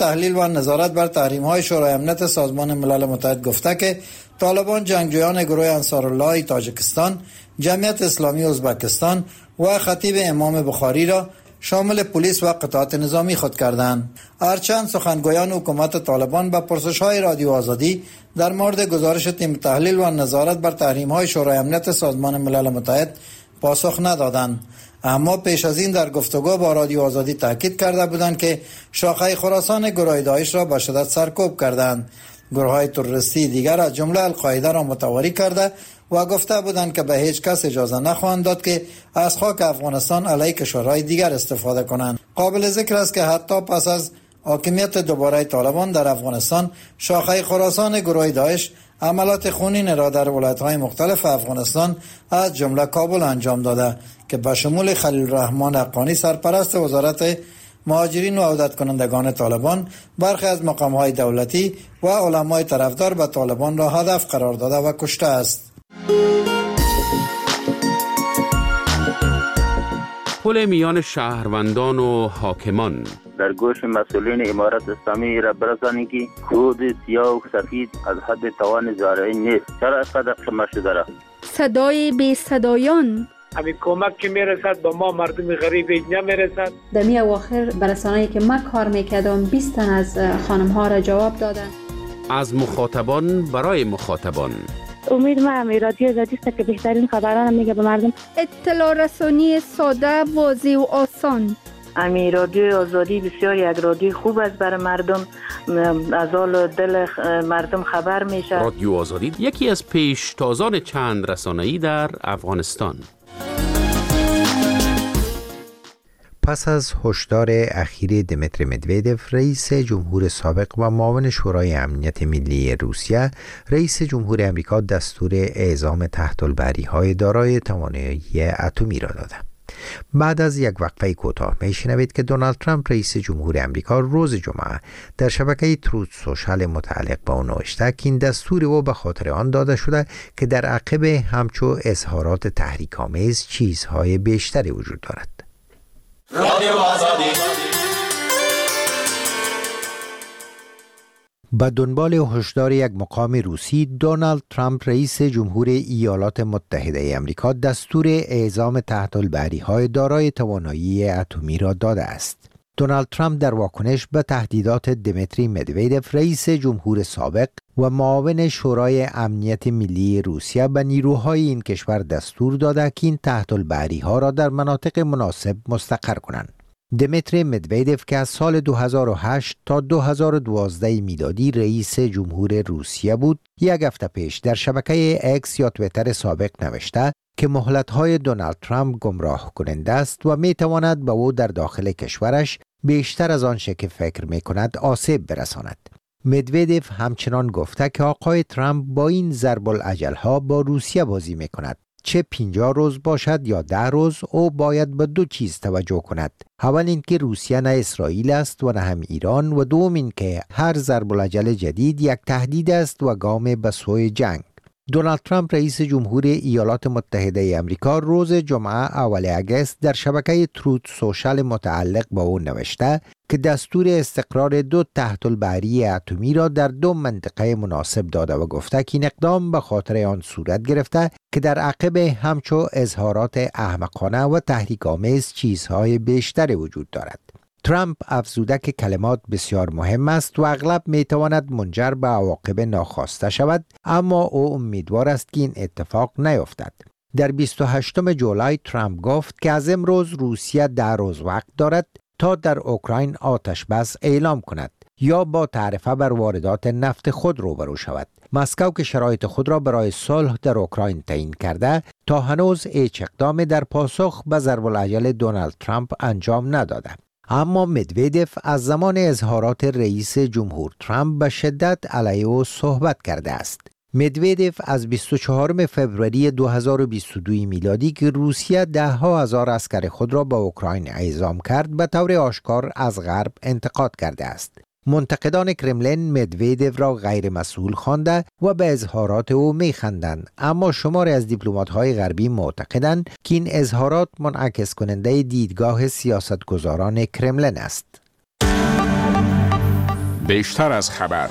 تحلیل و نظارت بر تحریم‌های شورای امنیت سازمان ملل متحد گفته که طالبان جنگجویان گروه انصارالله تاجیکستان، جمعیت اسلامی ازبکستان و خطیب امام بخاری را شامل پلیس و قطعات نظامی خود کردند. هرچند سخنگویان حکومت طالبان به پرسش‌های رادیو آزادی در مورد گزارش تیم تحلیل و نظارت بر تحریم‌های شورای امنیت سازمان ملل متحد پاسخ ندادند، اما پیش از این در گفتگو با رادیو آزادی تاکید کرده بودند که شاخه خراسان گروه داعش را به شدت سرکوب کردند. گروه‌های تروریستی دیگر از جمله القاعده را متواری کرده و گفته بودند که به هیچ کس اجازه نخواهند داد که از خاک افغانستان علیه کشورهای دیگر استفاده کنند. قابل ذکر است که حتی پس از حاکمیت دوباره طالبان در افغانستان، شاخه خراسان گروه داعش عملیات خونین را در ولایت‌های مختلف افغانستان از جمله کابل انجام داده که به شمول خلیل الرحمن حقانی سرپرست وزارت مهاجرین و عودت کنندگان طالبان، برخی از مقام‌های دولتی و علمای طرفدار به طالبان را هدف قرار داده و کشته است. پل میان شهروندان و حاکمان در گوش مسئولین امارت اسلامی را برسانید که کود سیاه و سفید از حد توان زارعی نیست. چرا اینقدر شما شده را؟ صدای بی صدایان، همین کمک که میرسد به ما مردم غریب نمیرسد. در می اواخر برسانه‌ای که من کار میکردم 20 تن از خانم ها را جواب دادن. از مخاطبان برای مخاطبان. امید ما رادیو آزادی است که بهترین خبران میگه به مردم. اطلاع رسانی ساده، واضح و آسان. امی رادیو آزادی بسیار یک رادیو خوب است برای مردم، از حال دل مردم خبر میشه. رادیو آزادی یکی از پیشتازان چند رسانه‌ای در افغانستان. پس از هشدار اخیر دمیتری مدویدف، رئیس جمهور سابق و معاون شورای امنیت ملی روسیه، رئیس جمهور امریکا دستور اعزام تحت البری‌های دارای توانایی اتمی را داده. بعد از یک وقفه کوتاه میشنوید که دونالد ترامپ رئیس جمهور امریکا روز جمعه در شبکه تروت سوشال متعلق به آن نوشته که این دستور او به خاطر آن داده شده که در عقب همچو اظهارات تحریک‌آمیز چیزهای بیشتری وجود دارد. رادیو آزادی. با دنبال هشدار یک مقام روسی، دونالد ترامپ رئیس جمهور ایالات متحده آمریکا دستور اعزام تحت البری‌های دارای توانایی اتمی را داده است. دونالد ترامپ در واکنش به تهدیدات دمیتری مدویدف، رئیس جمهور سابق و معاون شورای امنیت ملی روسیه، به نیروهای این کشور دستور داده که این تحت البری‌ها را در مناطق مناسب مستقر کنند. دمیتری مدویدف که از سال 2008 تا 2012 میلادی رئیس جمهور روسیه بود، یک هفته پیش در شبکه اکس یا تویتر سابق نوشته که مهلت‌های دونالد ترامپ گمراه کننده است و می‌تواند به او در داخل کشورش بیشتر از آنچه که فکر می‌کند آسیب برساند. مدویدف همچنان گفته که آقای ترامپ با این ضرب العجل‌ها با روسیه بازی می‌کند. چه 50 روز باشد یا 10 روز، او باید به دو چیز توجه کند. اول اینکه روسیه نه اسرائیل است و نه هم ایران، و دوم اینکه هر ضرب العجل جدید یک تهدید است و گام به سوی جنگ. دونالد ترامپ رئیس جمهور ایالات متحده آمریکا روز جمعه اول اگست در شبکه تروت سوشال متعلق با او نوشته که دستور استقرار دو تحت البری اتمی را در دو منطقه مناسب داده و گفته که این اقدام به خاطر آن صورت گرفته که در عقب همچو اظهارات احمقانه و تحریک‌آمیز چیزهای بیشتری وجود دارد. ترامپ افزوده که کلمات بسیار مهم است و اغلب میتواند منجر به عواقب ناخواسته شود، اما او امیدوار است که این اتفاق نیفتد. در 28 جولای ترامپ گفت که از امروز روسیه 10 روز وقت دارد تا در اوکراین آتش بس اعلام کند یا با تعرفه بر واردات نفت خود روبرو شود. مسکو که شرایط خود را برای صلح در اوکراین تعیین کرده، تا هنوز هیچ اقدام در پاسخ به ضرب العجل دونالد ترامپ انجام نداده. اما مدویدف از زمان اظهارات رئیس جمهور ترامپ به شدت علیه او صحبت کرده است. مدویدف از 24 فوریه 2022 میلادی که روسیه 10,000 عسکر خود را به اوکراین اعزام کرد، به طور آشکار از غرب انتقاد کرده است. منتقدان کرملین مدویدف را غیر مسئول خوانده و به اظهارات او میخندند، اما شماری از دیپلمات‌های غربی معتقدند که این اظهارات منعکس کننده دیدگاه سیاستگزاران کرملین است. بیشتر از خبر.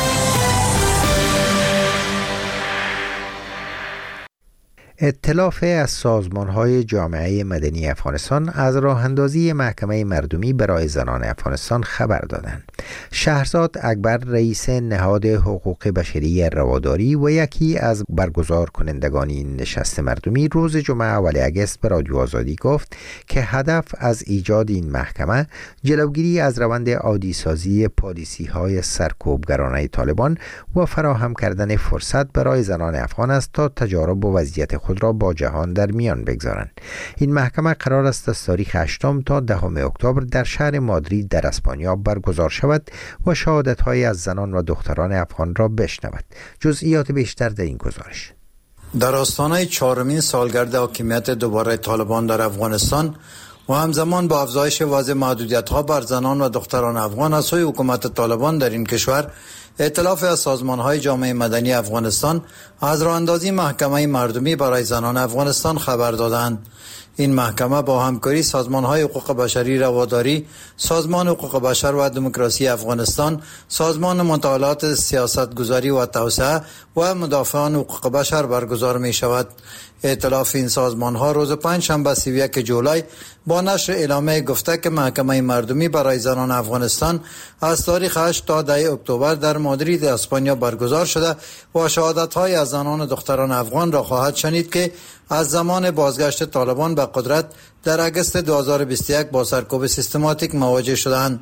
ائتلاف از سازمان‌های جامعه مدنی افغانستان از راه اندازی محکمه مردمی برای زنان افغانستان خبر دادند. شهرزاد اکبر رئیس نهاد حقوق بشری رواداری و یکی از برگزار کنندگان این نشست مردمی روز جمعه اول اگست به رادیو آزادی گفت که هدف از ایجاد این محکمه جلوگیری از روند عادی سازی پالیسی‌های سرکوبگرانه طالبان و فراهم کردن فرصت برای زنان افغان است تا تجارب و وضعیت خود را با جهان در میان بگذارند. این محکمه قرار است از تاریخ 8 تا 10 اکتبر در شهر مادرید در اسپانیا برگزار شود و شهادت‌های از زنان و دختران افغان را بشنود. جزئیات بیشتر در این گزارش. در آستانه 4مین سالگرد حاکمیت دوباره طالبان در افغانستان و همزمان با افزایش وضع محدودیت‌ها بر زنان و دختران افغان از سوی حکومت طالبان در این کشور، ائتلاف از سازمان‌های جامعه مدنی افغانستان از راه‌اندازی محکمه مردمی برای زنان افغانستان خبر دادند. این محکمه با همکاری سازمان‌های حقوق بشری رواداری، سازمان حقوق بشر و دموکراسی افغانستان، سازمان مطالعات سیاستگذاری و توسعه و مدافعان حقوق بشر برگزار می‌شود. ائتلاف این سازمان‌ها روز پنجشنبه 31 جولای با نشر اعلامیه گفته که محکمه مردمی برای زنان افغانستان از تاریخ 8 تا 10 اکتبر در مادرید اسپانیا برگزار شده و شهادت‌های از زنان و دختران افغان را خواهد شنید که از زمان بازگشت طالبان به قدرت در اگست 2021 با سرکوب سیستماتیک مواجه شدند.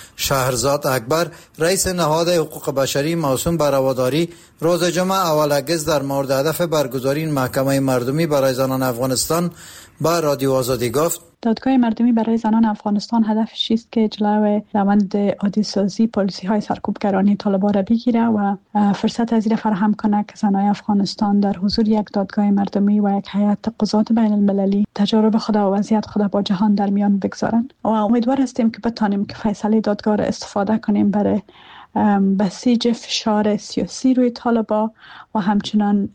شهرزاد اکبر رئیس نهاد حقوق بشری موسوم به رواداری روز جمعه اول اگست در مورد هدف برگزاری این محکمه مردمی برای زنان افغانستان با رادیو آزادی گفت: دادگاه مردمی برای زنان افغانستان هدفش است که جلوی روند عادی سازی پالیسی های سرکوبگرانه طالبان را بگیره و فرصت از این فراهم کنه که زنان افغانستان در حضور یک دادگاه مردمی و یک هیئت قضات بین المللی تجارب خود و وضعیت خود با جهان در میان بگذارند و امیدوار هستیم که بتانیم که فیصله دادگاه را استفاده کنیم برای بسیج فشار سیاسی روی طالبان و همچنان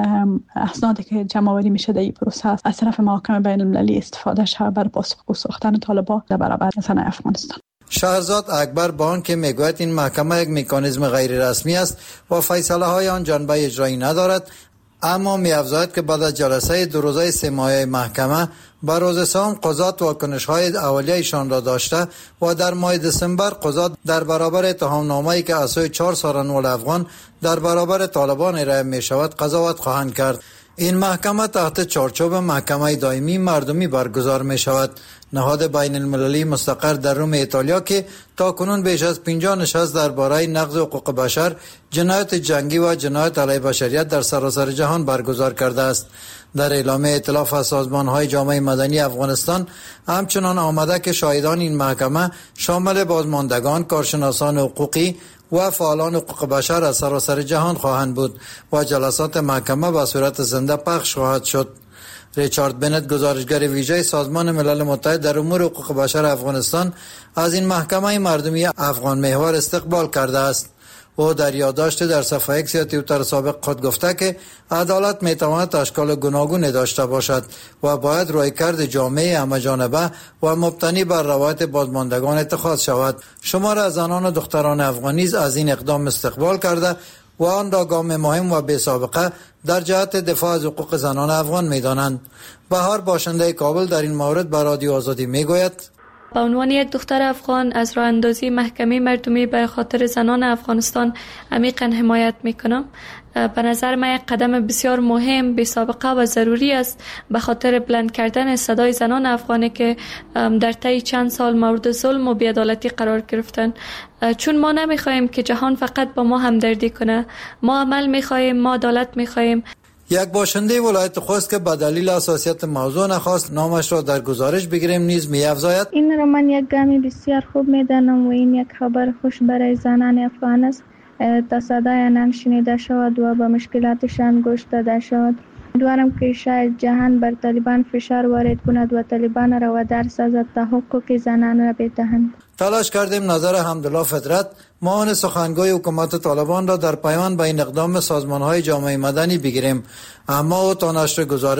اسنادی که جمع آوری میشه در این پروسه از طرف محاکم بین المللی استفاده شود برای پاسخگو ساختن طالبان در برابر زنان افغانستان. شهرزاد اکبر با آنکه میگوید این محکمه یک مکانیزم غیر رسمی است و فیصله های آن جنبه اجرایی ندارد، اما می‌افزاید که بعد از جلسه 2 روزه 3 ماهه محکمه بر روز سوم قضات واکنش‌های اولیه‌شان را داشته و در ماه دسامبر قضات در برابر اتهامنامه‌ای که از سوی 4 سارنول افغان در برابر طالبان ارائه می‌شود قضاوت خواهند کرد. این محکمه تحت چارچوب محکمه دائمی مردمی برگزار می شود. نهاد بین المللی مستقر در روم ایتالیا که تا کنون بیش از 50 نشست درباره نقض حقوق بشر، جنایت جنگی و جنایت علیه بشریت در سراسر جهان برگزار کرده است. در اعلامیه ائتلاف از سازمان‌های جامعه مدنی افغانستان همچنان آمده که شاهدان این محکمه شامل بازماندگان، کارشناسان حقوقی و فعالان حقوق بشر از سراسر جهان خواهند بود و جلسات محکمه به صورت زنده پخش خواهد شد. ریچارد بنت، گزارشگر ویژه سازمان ملل متحد در امور حقوق بشر افغانستان، از این محکمه مردمی افغان محور استقبال کرده است. او در یادداشت در صفحه اکس یا توییتر سابق خود گفته که عدالت میتواند اشکال گوناگونی داشته باشد و باید رویکرد جامعه همه‌جانبه و مبتنی بر روایت بازماندگان اتخاذ شود. شمار از زنان و دختران افغانی از این اقدام استقبال کرده و آن را گام مهم و بی‌سابقه در جهت دفاع از حقوق زنان افغان می‌دانند. بهار، باشنده کابل، در این مورد به رادیو آزادی میگوید: به عنوان یک دختر افغان از راه اندازی محکمه مردمی به خاطر زنان افغانستان عمیقاً حمایت میکنم. به نظر من یک قدم بسیار مهم، بی سابقه و ضروری است به خاطر بلند کردن صدای زنان افغانی که در طی چند سال مورد ظلم و بی‌عدالتی قرار گرفتن. چون ما نمیخوایم که جهان فقط با ما همدردی کنه، ما عمل میخوایم، ما عدالت میخوایم. یک باشنده ولایت خوست که به دلیل حساسیت موضوع نخواست نامش را در گزارش بگیریم نیز می‌افزاید: این را من یک گامی بسیار خوب میدانم و این یک خبر خوش برای زنان افغان است تا صدای آنان شنیده شود و به مشکلاتشان گوش داده شود. امیدوارم که شاید جهان بر طالبان فشار وارد کند و طالبان را وادار سازد تا حقوق زنان را بدهند. تلاش کردیم نظر حمدالله فطرت، معاون سخنگوی حکومت طالبان را در پیوند به این اقدام سازمان‌های جامعه مدنی بگیریم، اما او تا نشر گزارش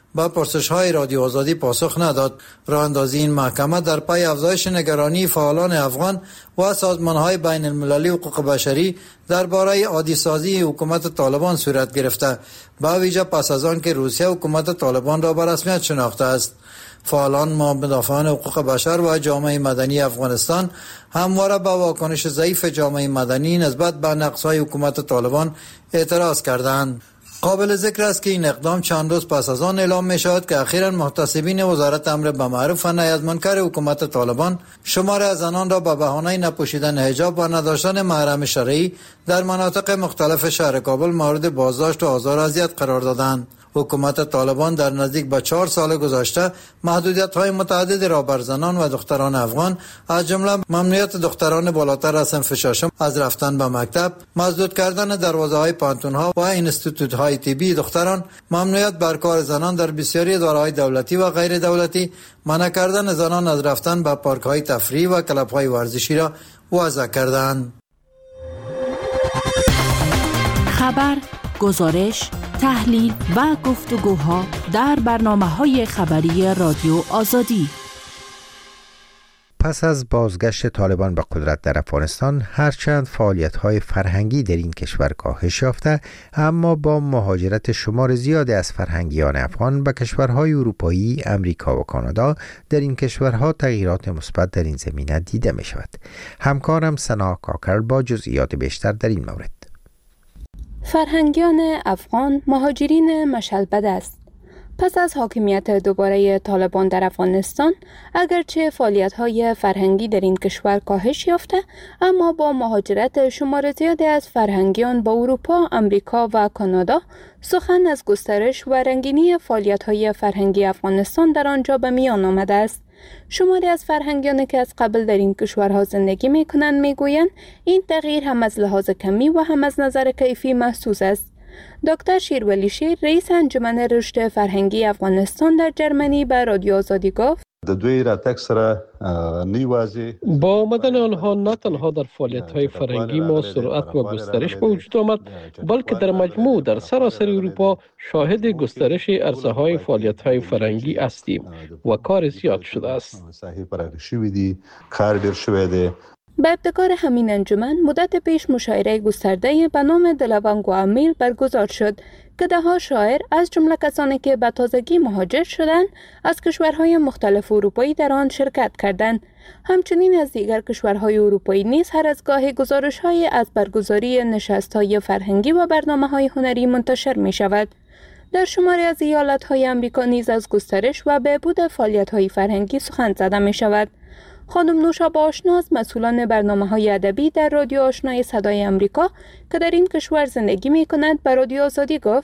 با پرسش‌های رادیو آزادی پاسخ نداد. راه اندازی این محکمه در پی افزایش نگرانی فعالان افغان و سازمان‌های بین المللی حقوق بشری درباره عادی‌سازی حکومت طالبان صورت گرفته، با ویژه پس از آن که روسیه حکومت طالبان را به رسمیت شناخته است. فعالان مدافعان حقوق بشر و جامعه مدنی افغانستان همواره با واکنش ضعیف جامعه مدنی نسبت به نقص‌های حکومت طالبان اعتراض کردند. قابل ذکر است که این اقدام چند روز پس از آن اعلام می شود که اخیراً محتسبین وزارت امر بالمعروف و نهی از منکر حکومت طالبان شمار از زنان را به بهانه نپوشیدن حجاب و نداشتن محرم شرعی در مناطق مختلف شهر کابل مورد بازداشت و آزار و اذیت قرار دادند. حکومت طالبان در نزدیک به 4 سال گذشته محدودیت‌های متعددی را بر زنان و دختران افغان از جمله ممنوعیت دختران بالاتر از صنف ششم از رفتن به مکتب، مسدود کردن دروازه‌های پانتون‌ها و اینستیتوت‌های طبی دختران، ممنوعیت بر کار زنان در بسیاری اداره‌های دولتی و غیر دولتی، منع کردن زنان از رفتن به پارک‌های تفریحی و کلب‌های ورزشی را وضع کردند. خبر، گزارش، تحلیل و گفتگوها در برنامه‌های خبری رادیو آزادی. پس از بازگشت طالبان به قدرت در افغانستان، هرچند فعالیت‌های فرهنگی در این کشور کاهش یافته، اما با مهاجرت شمار زیادی از فرهنگیان افغان به کشورهای اروپایی، امریکا و کانادا، در این کشورها تغییرات مثبت در این زمینه دیده می‌شود. همکارم سنا کاکر با جزئیات بیشتر در این مورد. فرهنگیان افغان مهاجرین مشلبد است. پس از حاکمیت دوباره طالبان در افغانستان، اگرچه فعالیت‌های فرهنگی در این کشور کاهش یافته، اما با مهاجرت شمار زیادی از فرهنگیان به اروپا، امریکا و کانادا، سخن از گسترش و رنگینی فعالیت‌های فرهنگی افغانستان در آنجا به میان آمده است. شماری از فرهنگیانی که از قبل در این کشورها زندگی می‌کنند می‌گویند این تغییر هم از لحاظ کمی و هم از نظر کیفی محسوس است. دکتر شیرولی شیر، رئیس انجمن رشد فرهنگی افغانستان در جرمنی، به رادیو آزادی گفت: با آمدن آنها نه تنها در فعالیت‌های فرهنگی ما سرعت و گسترش به وجود آمد، بلکه در مجموع در سراسر اروپا شاهد گسترش عرصه‌های فعالیت‌های فرهنگی هستیم و کار زیاد شده است. به ابتکار همین انجمن مدت پیش مشاعره گسترده به نام دلوانگ و امیل برگزار شد که ده‌ها شاعر از جمله کسانی که به تازگی مهاجر شدند از کشورهای مختلف اروپایی در آن شرکت کردند. همچنین از دیگر کشورهای اروپایی نیز هر از گاهی گزارش‌های از برگزاری نشست‌های فرهنگی و برنامه‌های هنری منتشر می‌شود. در شماری از ایالت‌های آمریکا نیز از گسترش و بهبود فعالیت‌های فرهنگی سخن زده می‌شود. خانم نوشا آشناس، مسئولان برنامه‌های ادبی در رادیو آشنای صدای آمریکا که در این کشور زندگی می‌کند، به رادیو آزادی گفت: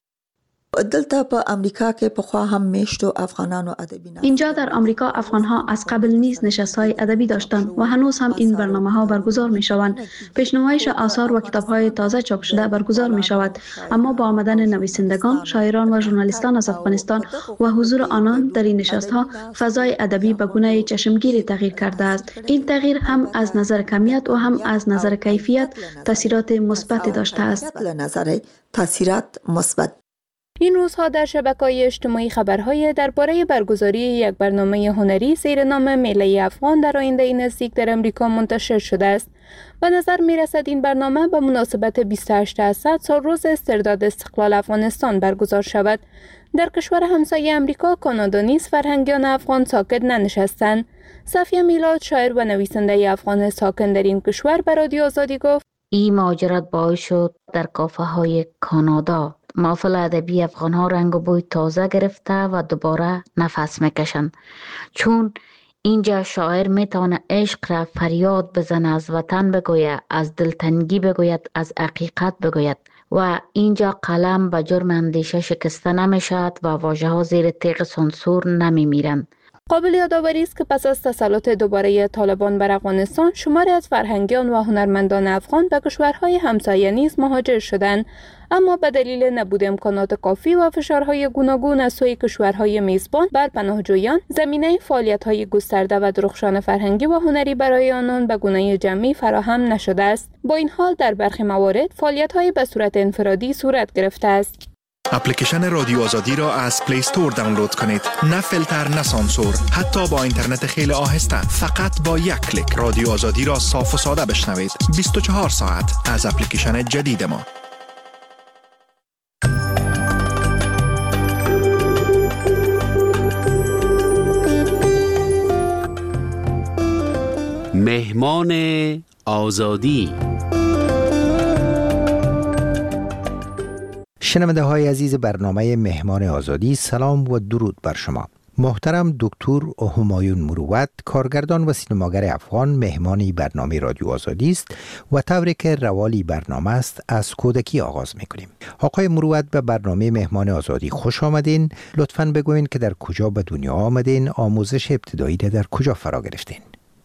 دلته په امریکا کې پخوا هم میشتو افغانانو ادبی اینجا در آمریکا افغان‌ها از قبل نیز نشست‌های ادبی داشتند و هنوز هم این برنامه‌ها برگزار می‌شوند. پیش‌نمایش آثار و کتاب‌های تازه چاپ شده برگزار می‌شود، اما با آمدن نویسندگان، شاعران و ژورنالیستان از افغانستان و حضور آنان در این نشست‌ها، فضای ادبی به گونه چشمگیری تغییر کرده است. این تغییر هم از نظر کمیت و هم از نظر کیفیت تاثیرات مثبتی داشته است. نظر تاثیرات مثبت. این روزها در شبکه‌های اجتماعی خبرهای درباره برگزاری یک برنامه هنری زیر نام میله افغان در آینده نزدیک در امریکا منتشر شده است. به نظر می‌رسد این برنامه به مناسبت 28 اسد، سالروز استرداد استقلال افغانستان برگزار شود. در کشور همسایه امریکا، کانادا نیز فرهنگیان افغان ساکت ننشستند. صفیه میلاد، شاعر و نویسنده افغان ساکن در این کشور، به رادیو آزادی گفت: این مهاجرت باعث شد در کافه‌های کانادا محفل ادبی افغان‌ها رنگ و بوی تازه گرفته و دوباره نفس میکشند، چون اینجا شاعر میتونه عشق را فریاد بزنه، از وطن بگوید، از دلتنگی بگوید، از حقیقت بگوید و اینجا قلم به جرم اندیشه شکسته نمیشد و واژه‌ها زیر تیغ سانسور نمیمیرند. قابل یادآوری است که پس از تسلط دوباره طالبان بر افغانستان، شماری از فرهنگیان و هنرمندان افغان به کشورهای همسایه نیز مهاجر شدند، اما به دلیل نبود امکانات کافی و فشارهای گوناگون از سوی کشورهای میزبان بر پناهجویان، زمینه فعالیت‌های گسترده و درخشان فرهنگی و هنری برای آنان به گونه جمعی فراهم نشده است. با این حال در برخی موارد فعالیت‌های به صورت انفرادی صورت گرفته است. اپلیکیشن رادیو آزادی را از پلی استور دانلود کنید. نه فیلتر نه سانسور، حتی با اینترنت خیلی آهسته. فقط با یک کلیک رادیو آزادی را صاف و ساده بشنوید. 24 ساعت از اپلیکیشن جدید ما. مهمان آزادی. شنونده های عزیز برنامه مهمان آزادی، سلام و درود بر شما. محترم دکتر همایون مروت، کارگردان و سینماگر افغان، مهمانی برنامه رادیو آزادی است و طوری که روالی برنامه است از کودکی آغاز میکنیم. آقای مروت به برنامه مهمان آزادی خوش آمدین. لطفاً بگوین که در کجا به دنیا آمدین، آموزش ابتدایی در کجا فرا گرفتین؟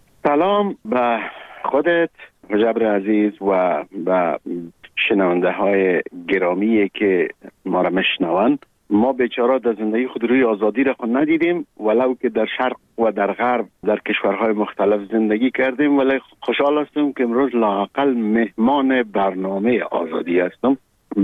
سلام به خودت مجبر عزیز و به شنونده های گرامی که ما را میشنوند. ما بیچاره در زندگی خود روی آزادی را خود ندیدیم، ولو که در شرق و در غرب در کشورهای مختلف زندگی کردیم، ولی خوشحال هستم که امروز لااقل مهمان برنامه آزادی هستم.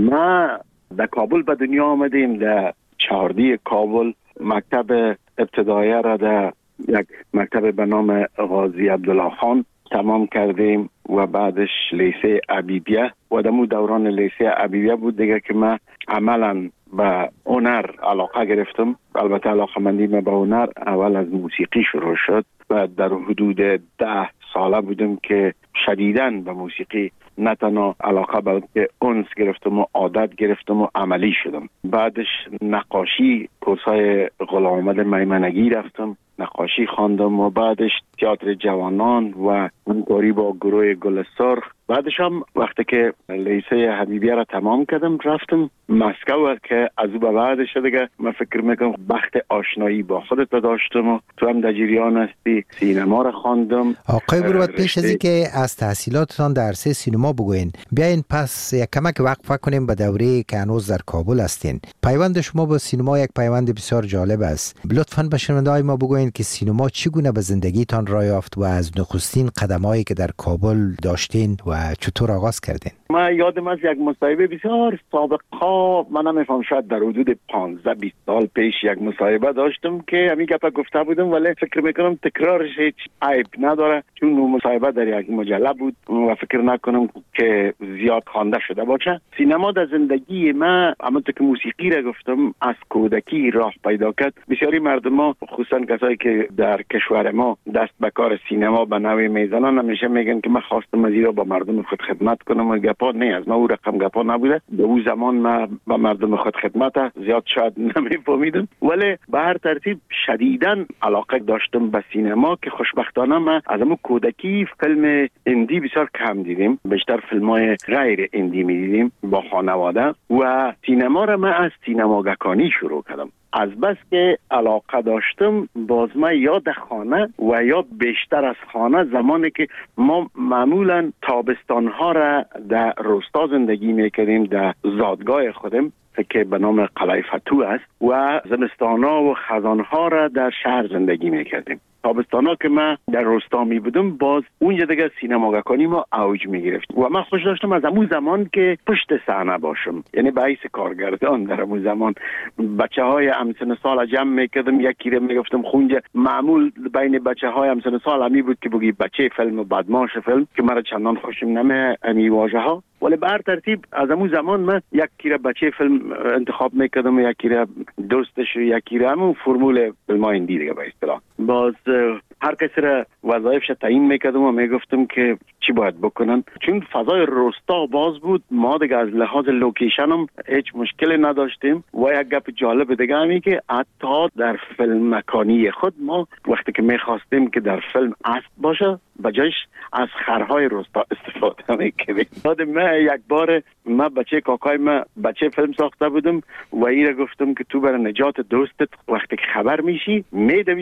ما در کابل به دنیا آمدیم، در چهاردی کابل مکتب ابتدایی را در یک مکتب به نام غازی عبدالله خان تمام کردیم و بعدش لیسه عبیبیه و در دوران لیسه عبیبیه بود دیگه که من عملا به هنر علاقه گرفتم. البته علاقه مندی من به هنر اول از موسیقی شروع شد و در حدود 10 ساله بودم که شدیداً به موسیقی نه تنها علاقه بلکه انس گرفتم و عادت گرفتم و عملی شدم. بعدش نقاشی، کورسای غلام احمد میمنگی رفتم، نقاشی خواندم و بعدش تئاتر جوانان و همکاری با گروه گل سرخ. بعدش هم وقتی که لیسه حبیبیه را تمام کردم رفتم مسکو که از او به بعدش دیگه من فکر میکنم بخت آشنایی با خودت داشتم و تو هم در جریان هستی. سینما را خواندم. آقای مروت، پیش از اینکه از تحصیلاتتان در عرصه سینما بگوین، بیاین پس یک کمک وقفه کنیم به دوره که هنوز در کابل هستین. پیوند شما با سینما یک پیوند بسیار جالب است. لطفاً به شنونده‌های ما بگوین که سینما چگونه به زندگیتان راه یافت و از نخستین قدمایی که در کابل داشتین و چطور آغاز کردین؟ من یادم از یک مصاحبه بسیار سابقا، من نمیفهم شاید در حدود 15-20 سال پیش یک مصاحبه داشتم که همین گپا گفته بودم، ولی فکر میکنم تکرارش هیچ عیب نداره چون اون مصاحبه در یک مجله بود و فکر نکنم که زیاد خوانده شده باشه. سینما در زندگی من همونطور که موسیقی را گفتم از کودکی راه پیدا کرد. بسیاری مردم خصوصا کسایی که در کشور ما دست به کار سینما به نوعی میزنن همیشه میگن که من خواستم از ایران با مردم خود خدمت کنم و گپا نه از ما او رقم گپا نبوده. در اون زمان من با مردم خود خدمت زیاد شاید نمیفهمیدم، ولی به هر ترتیب شدیداً علاقه داشتم به سینما که خوشبختانه من از همون کودکی فیلم اندی بسیار کم دیدیم، بیشتر فیلم‌های غیر اندی می‌دیدیم با خانواده و سینما را من از سینماگکانی شروع کردم. از بس که علاقه داشتم باز من یا در خانه و یا بیشتر از خانه، زمانی که ما معمولا تابستانها را در روستا زندگی میکردیم در زادگاه خودم که به نام قلعه فتوح است و زمستانها و خزانها را در شهر زندگی میکردیم. تابستانا که من در روستا می بودم باز اونجا دیگه سینماگکانی ما اوج می گرفت و من خوش داشتم از همون زمان که پشت صحنه باشم، یعنی به حیث کارگردان در همون زمان بچه های همسن سال جمع میکردم، یکی رو میگفتم خونجا. معمول بین بچه های همسن سال همی بود که بگی بچه فیلم و بدماش فیلم که مرا چندان خوشم نمی امی واژه ها، ولی به هر ترتیب از همون زمان من یکی را بچه فیلم انتخاب میکردم و یکی را دوستش و یکی را همون فرمول فیلم های اندی دیگه به اصطلاح. باز هر کسی را وظایفش تعیین میکردم و میگفتم که چی باید بکنن، چون فضای روستا باز بود. ما دیگه از لحاظ لوکیشن هم هیچ مشکلی نداشتیم و یک گپ جالب دیگه همی که حتی در فیلم مکانی خود ما وقتی که میخواستیم که در فیلم اسب باشه بجایش از خرهای روستا استفاده میکردیم. یادم من یک بار من بچه کاکای من بچه فیلم ساخته بودم و ایره گفتم که تو برای نجات دوستت وقتی که خبر میشی میدوی و خود از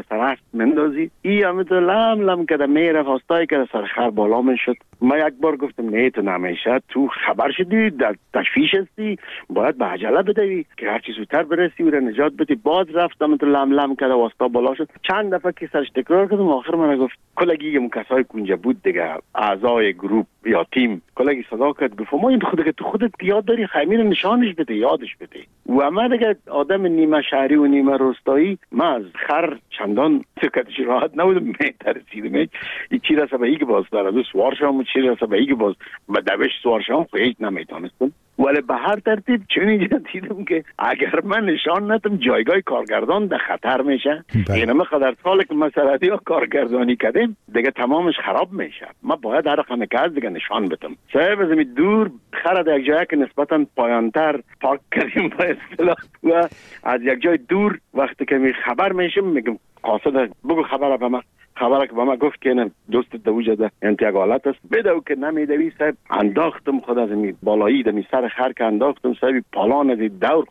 سرست مندازی ای همینطور لم لم کده میره فاستایی که سر خر بالا میشد. ما یک بار گفتم نه تو نمیشه، تو خبر شدی در تشویش هستی، باید به عجله بدوی که هرچی زودتر برسی و نجات بدی. باز رفتم تو لم لم کده واسطا بالا شد. چند دفعه که سرش تکرار کردم آخر من گفت کلگی کسای کنجا بود دیگه، اعضای گروپ یا تیم، کلگی صدا کرد گفت ما این خودت یاد داری خیمه نشانش بده، یادش بده. و من دیگه آدم نیمه شهری و نیمه روستایی، من از خر چندان سکتش راحت نبودم، میترسیدم این چی رسه به ای که باز در از سوار شام و چی رسه به ای که باز به دوش سوار شام خیلی نمیتونستم. ولی به هر ترتیب چون اینجا دیدم که اگر من نشان ندم جایگاه کارگردان در خطر میشه. این همه قدر ساله که مسئله ها کارگردانی کردیم دیگه تمامش خراب میشه. ما باید هر رقم که از دیگه نشان بدم. صاحب از این دور خر در یک جایی که نسبتا پایانتر پارک کردیم با اصطلاح و از یک جای دور وقتی که می خبر میشم میگم قاصد بگو خبر به من. خبره که با ما گفت که نه دوستت دو جده انتقالات است بدو که نمیدوی. صاحب انداختم خود از این بالایی دمی سر خر که انداختم صاحب پالان از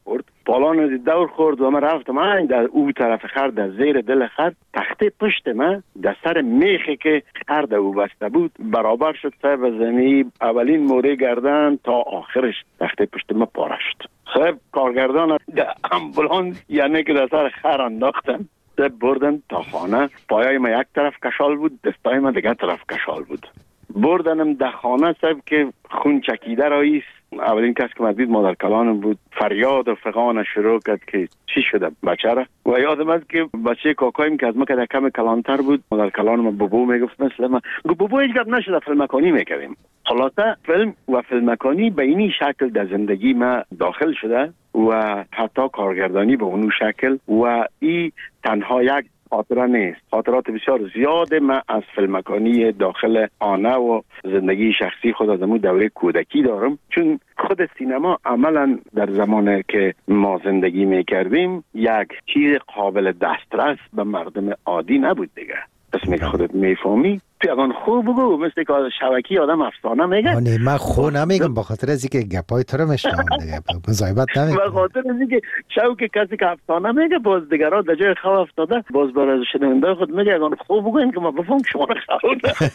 دور خورد و من رفتم در او طرف خر در زیر دل خر تخته پشت من در سر میخی که خر در او بسته بود برابر شد صاحب زمین اولین موره گردن تا آخرش تخته پشت من پاره شد. صاحب کارگردان در امبولانس یعنی که در سر خر انداختم بردن تا خانه. پایای ما یک طرف کشال بود، دستای ما دیگر طرف کشال بود. بردنم در خانه صاحب که خون چکیده راییست. اولین کس که مدید مادر کلانم بود. فریاد و فغان شروع کرد که چی شده بچه را. و یادم است که بچه کاکایم که از ما که کم کلانتر بود مادر کلانم بابو میگفت مثل ما بابو هیچ گپ نشده فیلمکانی میکردیم. خلاصه فیلم و فیلمکانی به اینی شکل در زندگی ما داخل شده و حتی کارگردانی به اونو شکل و ای تنها یک خاطره نیست. خاطرات بسیار زیاد من از فیلمکانی داخل آنه و زندگی شخصی خود از امون دوره کودکی دارم، چون خود سینما عملا در زمانی که ما زندگی میکردیم یک چیز قابل دسترس به مردم عادی نبود دیگه. اسمی که خودت میفهمی پیغان خوب بگو مثل که شبکی آدم افسانه میگه. نه من خو نمیگم به خاطر از اینکه گپای تو رو میشنم دیگه مزایبت نمیگم. به خاطر از اینکه شوک کسی که افسانه میگه باز دیگرها در جای خو افتاده باز برای شنونده خود میگه اگه خوب بگوین که ما بفهم شما رو خو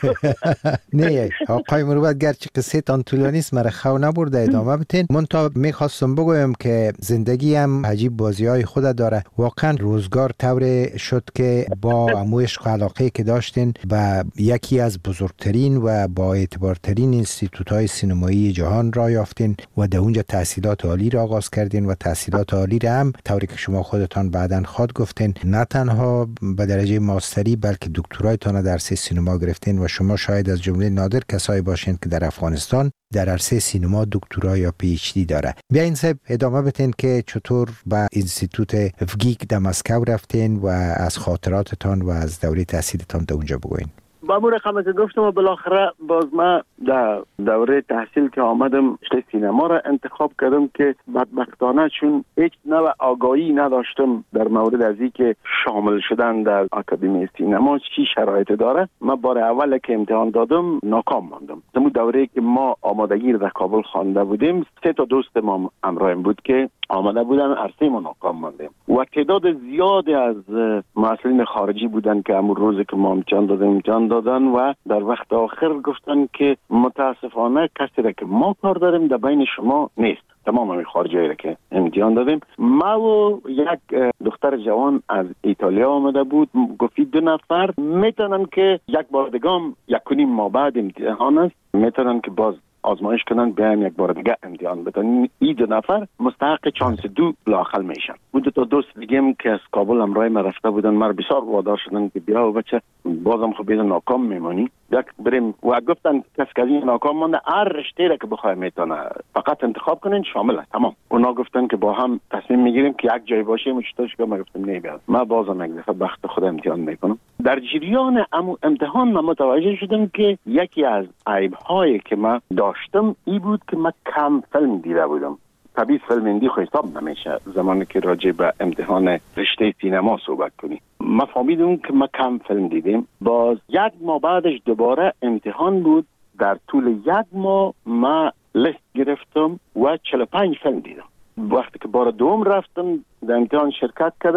نه آقای مروت گرچه قصه تان طولانی است مرا خو نبرده ادامه بتین. من تا میخواستم بگویم که زندگی هم عجیب بازی‌های خود داره. واقعا روزگار طور شد که با عشق و علاقه که داشتین و یکی از بزرگترین و با اعتبارترین انستیتوت‌های سینمایی جهان را یافتین و در اونجا تحصیلات عالی را آغاز کردین و تحصیلات عالی را هم طوری که شما خودتان بعداً خود گفتین نه تنها به درجه ماستری بلکه دکترایتان در عرصه سینما گرفتین و شما شاید از جمله نادر کسایی باشین که در افغانستان در عرصه سینما دکترا یا پی اچ دی داره. بیاین صاحب ادامه بدین که چطور به انستیتوت افگیک در مسکو رفتین و از خاطراتتان و از دوره تحصیلتان در اونجا بگوین. با مور خمس گفتم و بالاخره باز ما در دوره تحصیل که آمدم رشته سینما را انتخاب کردم که بدبختانه چون هیچ نوع آگاهی نداشتم در مورد از اینکه شامل شدن در آکادمی سینما چی شرایط داره. من بار اول که امتحان دادم ناکام ماندم. در دوره که ما آمادگی در کابل خوانده بودیم 3 تا دوست ما همراهم بود که آمده بودن عرصه ما ناکام ماندیم و تعداد زیادی از مسئولین خارجی بودن که همون روز که ما امتحان دادن و در وقت آخر گفتن که متاسفانه کسی را که ما کار داریم در بین شما نیست. تمام همین خارجی را که امتحان دادیم. ما و یک دختر جوان از ایتالیا آمده بود. گفتی 2 نفر میتونن که یک بار دیگه 1.5 ماه بعد امتحان است میتونن که باز آزمایش کنن بیایم یک بار دیگه امتحان بدن. این 2 نفر مستحق چانس 2 لااقل میشن. بود 2 تا دوست دیگه که از کابل همراه ما رفته بودن ما بسیار وادار شدن که بیا و بچه بازم خب بیدن ناکام میمانی یک بریم و گفتن کسی که ناکام مانده هر رشته را که بخواه میتونه فقط انتخاب کنین شامل است تمام. اونا گفتن که با هم تصمیم میگیریم که یک جای باشیم و چطورش که ما گفتم نه بیاد ما بازم یک دفعه بخت خود امتحان میکنم. در جریان امتحان من متوجه شدم که یکی از عیب‌هایی که من داشتم این بود که من کم فیلم دیده بودم. طبیعی فیلم هندی خو حساب نمیشه زمانی که راجع به امتحان رشته سینما صحبت کنی. ما فهمیدم که ما کم فیلم دیدیم. باز 1 ماه بعدش دوباره امتحان بود. در طول 1 ماه ما لیست گرفتم و 45 فیلم دیدم. وقتی که بار دوم رفتم در امتحان شرکت کردم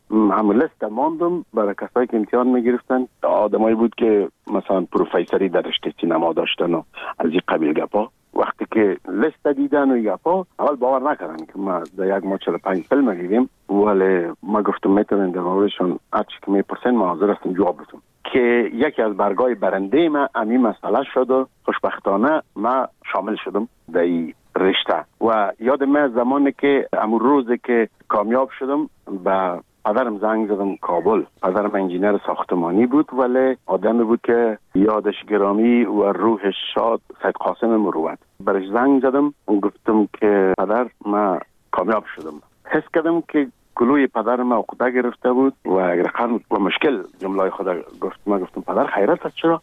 هم لیست ماندم برای کسایی که امتحان میگرفتن. آدمایی بود که مثلا پروفیسوری در رشته سینما داشتن و از این قبیل گپا. وقتی که لیست دیدن و گپا اول باور نکردن که ما در یک ما 45 فیلم دیدیم، ولی ما گفتم میتونن در موردشون هرچی که میپرسن ما حاضر هستم جواب بدم. که یکی از برگای برنده ما همین مسئله شد و خوشبختانه ما شامل شدم در این رشته. و یاد من زمانی که امون روزی که کامیاب شدم به پدرم زنگ زدم کابل. پدرم انجینر ساختمانی بود ولی آدمی بود که یادش گرامی و روحش شاد، سید قاسم مروت. برش زنگ زدم و گفتم که پدر ما کامیاب شدم. حس کردم که گلوی پدرم عقده گرفته بود و اگر و مشکل جمله خدا گفت. ما گفتم پدر خیرت است چرا؟